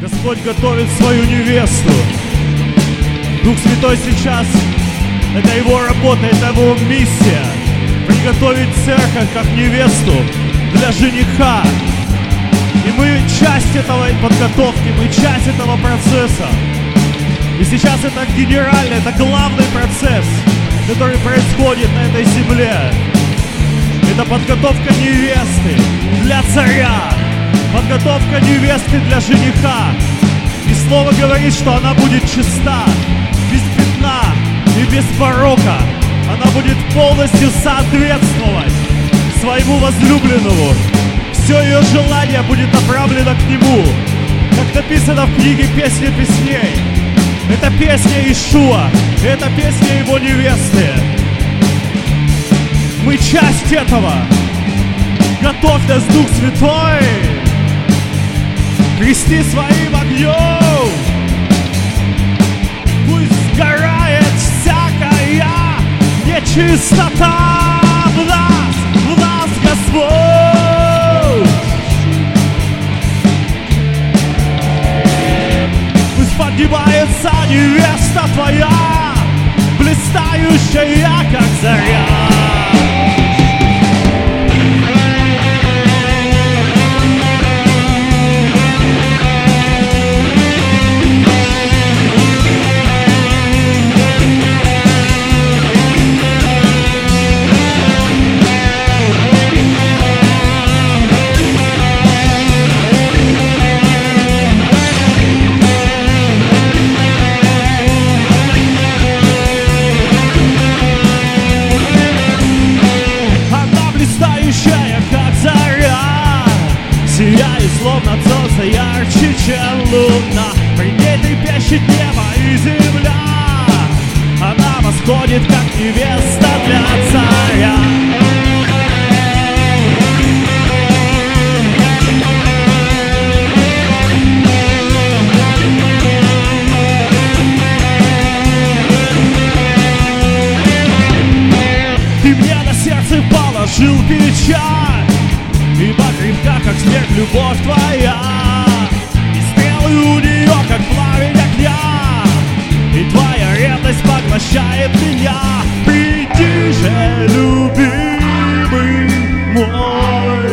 Господь готовит свою невесту. Дух Святой сейчас, это Его работа, это Его миссия. Приготовить церковь как невесту для жениха. И мы часть этого подготовки, мы часть этого процесса. И сейчас это генеральный, это главный процесс, который происходит на этой земле. Это подготовка невесты для царя, подготовка невесты для жениха. И Слово говорит, что она будет чиста, без пятна и без порока. Она будет полностью соответствовать своему возлюбленному. Все ее желание будет направлено к нему. Как написано в книге «Песни песней». Это песня Иешуа, это песня его невесты. Мы часть этого. Готовь нас, Дух Святой. Крести своим огнем. Пусть сгорает всякая нечистота в нас, Господь. Пусть поднимается невеста твоя, блистающая, как заря. Сияет, словно солнце, ярче, чем луна. При ней трепещет небо и земля. Она восходит, как невеста для царя. Ты мне на сердце положил печать, ибо крепка, как смерть, любовь твоя. И стрелы у нее, как пламень огня, и твоя ревность поглощает меня. Приди же, любимый мой,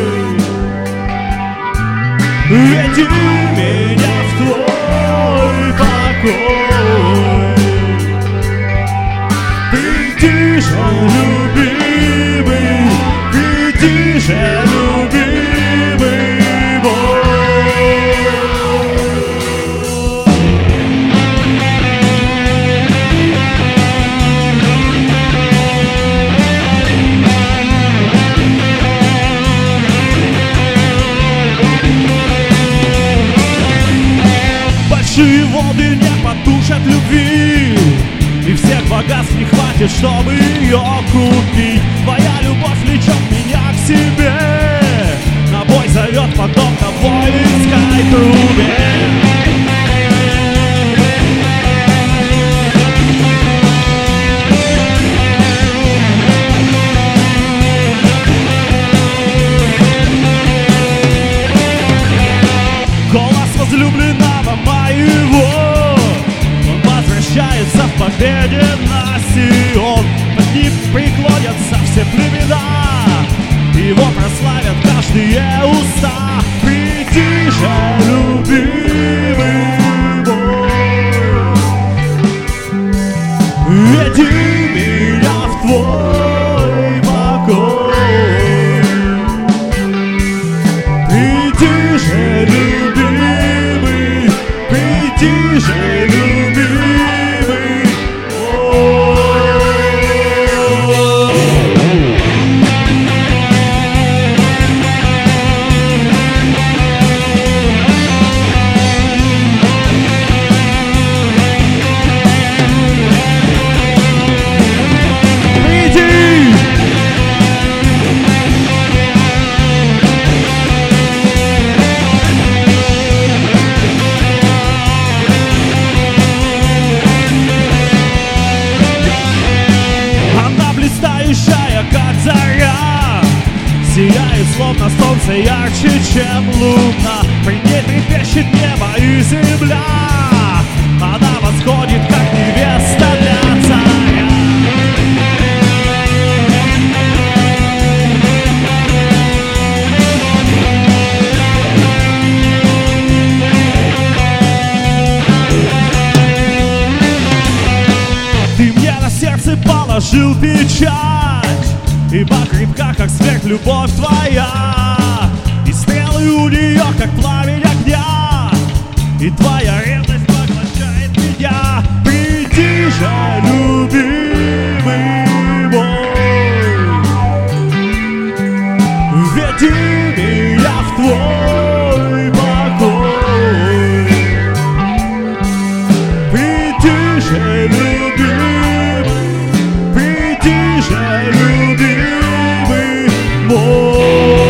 веди меня в твой покой. Приди же, любимый, приди же, большие воды не потушат любви, и всех богатств не хватит, чтобы ее купить. Твоя любовь влечет меня к себе, на бой зовет подобно воинской трубе. Голос возлюбленного моего, он возвращается в победе на Сион. Под ним преклонятся все племена, его прославят каждые уста. Приди же, любимый мой, веди меня в твой покой. Приди же, любимый, приди же, любимый. Сияет, словно солнце, ярче, чем луна. При ней трепещет ищет небо и земля. Она восходит, как невеста для царя. Ты мне на сердце положил печать, и по хребтам, как смерть, любовь твоя. И стрелы у нее, как пламень огня, и твоя ревность поглощает меня. Приди же, любимый мой, веди меня в твой покой. Приди же, любимый, приди же, любимый мой.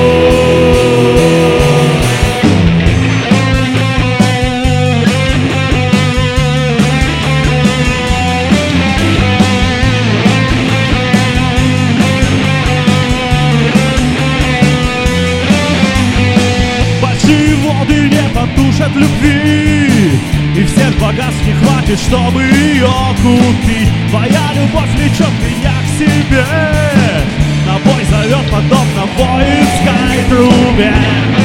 Потушат любви, и всех богатств не хватит, чтобы ее купить. Твоя любовь влечет меня к себе, на бой зовет подобно воинской трубе.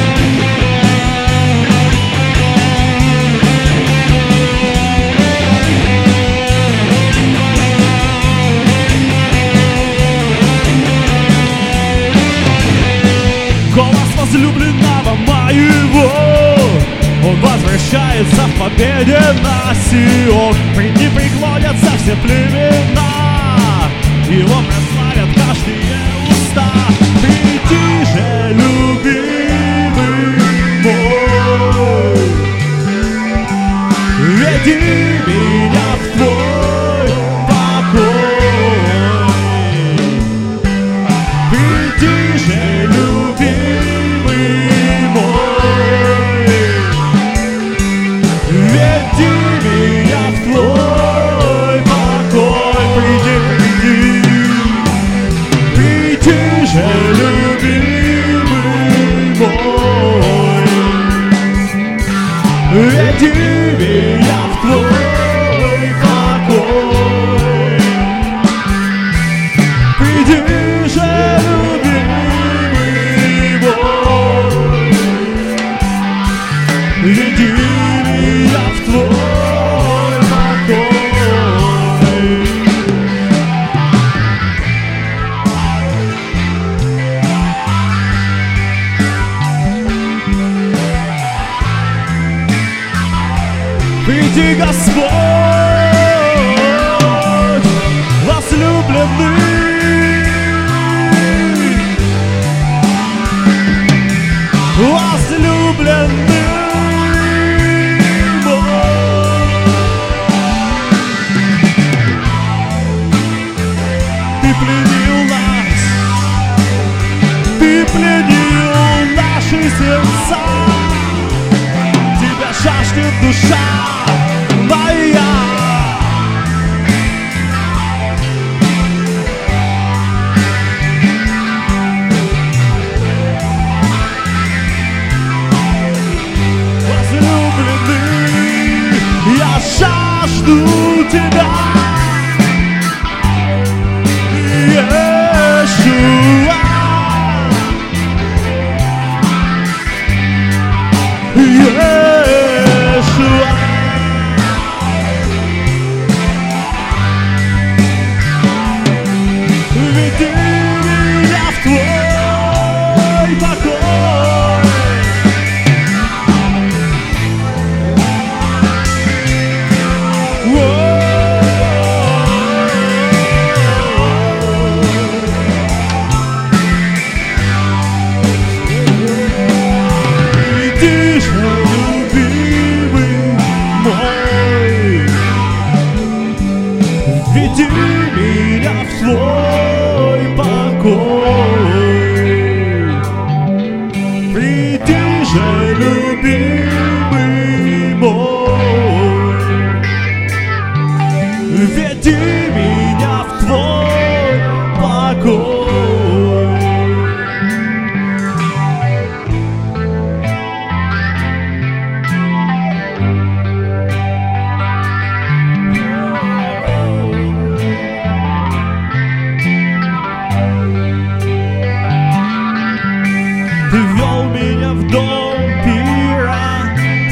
Голос возлюбленного моего, он возвращается в победе на Сион. Пред ним преклонятся все племена, его прославят каждые уста. Приди же, любимый мой, веди меня в твой покой. Приди же, любимый мой, веди меня в твой покой. Приди, приди, приди же, любимый мой, веди меня в твой покой. Приди же, любимый мой, веди меня в твой покой. Приди, Господь, возлюбленный, возлюбленный мой. Ты пленил нас, ты пленил наши сердца. Тебя жаждет душа моя. Возлюбленный, я жажду тебя, Иешуа. Иешуа. Веди меня в твой покой.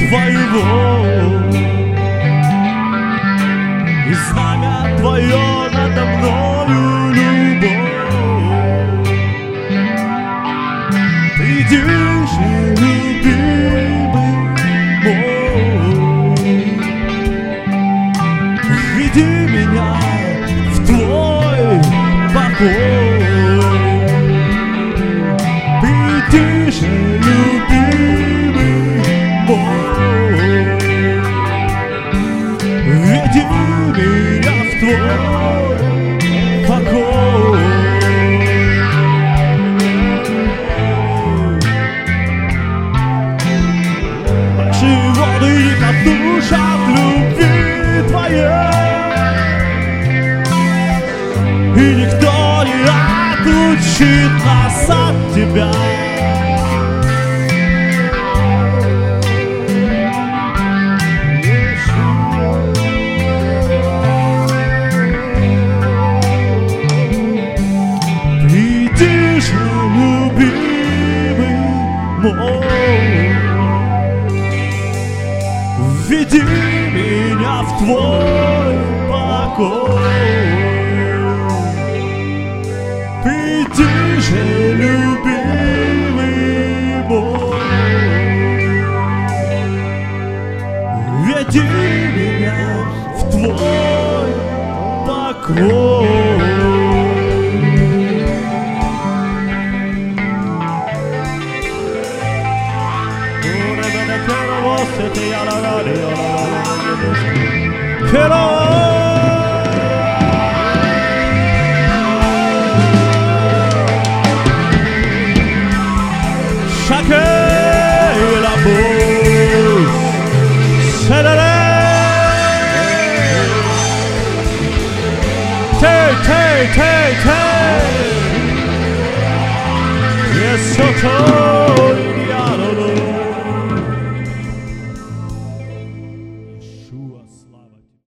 Твоего, и знамя Твое надо мною любовь. Приди же, любимый мой, введи меня в Твой покой. Приди же, любимый мой, введи меня в Твой покой. Большие воды не потушат любви Твоей, и никто не отлучит нас от Тебя. Приди же, любимый мой, введи меня в Твой покой. Приди же, любимый мой, введи меня в Твой покой. Yes, so